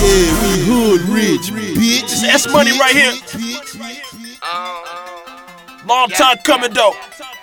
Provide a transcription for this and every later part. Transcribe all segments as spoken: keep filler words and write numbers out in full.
Yeah, we hood rich, bitch. This S Money right here. Long time coming though.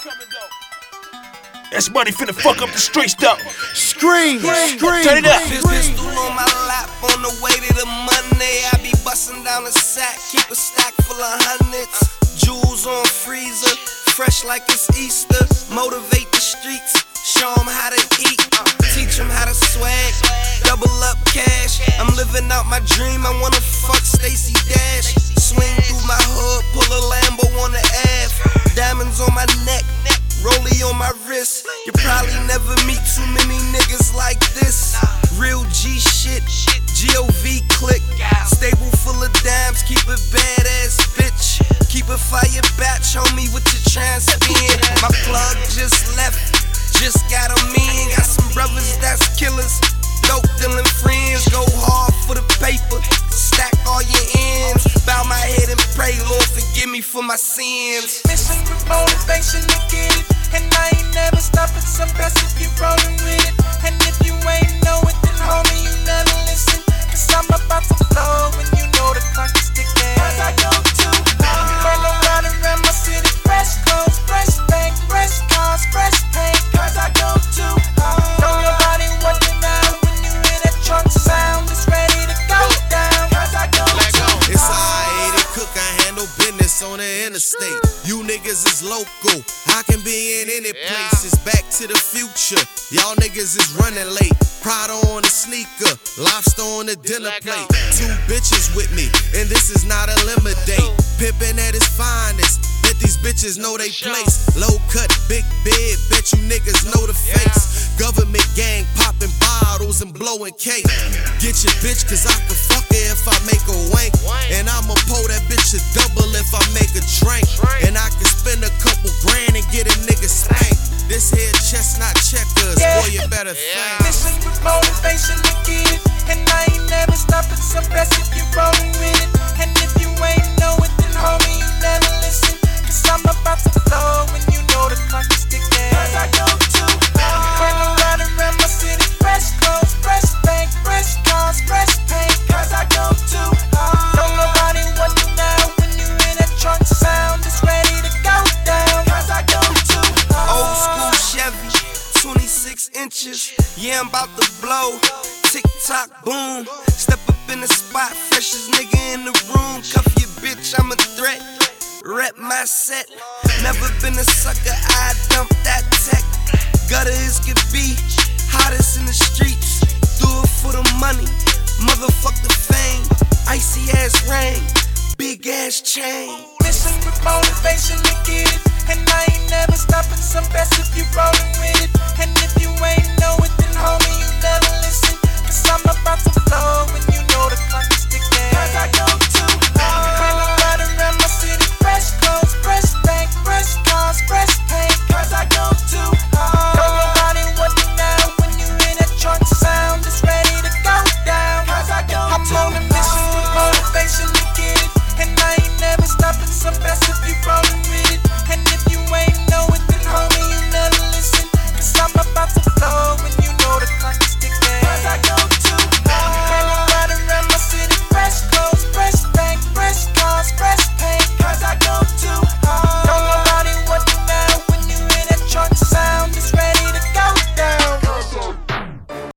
S Money finna fuck up the streets though. Scream, scream. Turn it up. This pistol on my lap on the way to the money. I be bustin' down the sack, keep a stack full of hundreds. Jewels on freezer, fresh like it's Easter. Motivate the streets, show them how to eat. Teach them how to swag, double up cash. I'm living out my dream, I wanna fuck Stacey Dash. Swing through my hood, pull a Lambo on the Ave. Diamonds on my neck, rollie on my wrist. You probably never meet too many niggas like this. Real G shit, G O V click. Stable full of dimes, keep a badass bitch. Keep a fire batch, homie, what you tryna spin? My plug just left, just got a in. Got some brothers that's killers, dope dealing friends. Go hard for the paper, stack all your ends. Bow my head and pray, Lord, forgive me for my sins. Mission with motivation to get it, and I ain't never stopping. Some best if you rollin' with it, and if you ain't know it, then homie, you never listen. Cause I'm about to blow, and you know the clock is ticking. Cause I go to run around around my city, fresh clothes, fresh bank, fresh cars, fresh paint. Cause I go to know your body working out when you hear that trunk sound. It's ready to go down. Cause I go to It's alright, it cook, I handle business on the interstate. You niggas is local, I can be in any place. It's Back to the Future, y'all niggas is running late. Prada on the sneaker, lobster on the dinner plate. Two bitches with me, and this is not a limit date. Pimpin' at its finest, bet these bitches know they place. Low cut, big bed, bet you niggas know the face. Government gang popping bottles and blowing cake. Get your bitch, cause I can fuck her if I make a wank. And I'ma pull that bitch a double if I make a drink. And I can spend a couple grand and get a nigga spanked. This here chestnut checkers, Yeah. boy, you better think. Mission with motivation to get it, and I ain't never stopping. Some best if you rollin' with it, and if you ain't know it, then homie, you never listen. Cause I'm about to blow, and you know the clock is ticking. Cause I go to run around around my city, fresh clothes, fresh bank, fresh cars, fresh paint. Cause I go to know nobody want you now when you hear that trunk sound. It's ready to go down. Cause I go to Old school Chevy, twenty-six inches. Yeah, I'm about to blow. Tick tock, boom. Step up in the spot, freshest nigga in the room. Cuff your bitch, I'm a threat. Rep my set. Never been a sucker, I dump that tech. Gutter as could be, hottest in the streets. Do it for the money, motherfuck the fame. Icy ass rain, big ass chain. Mission with motivation to get it, and I ain't never stopping. Some best if you rollin' with it, and if you ain't know it, then homie, you never listen.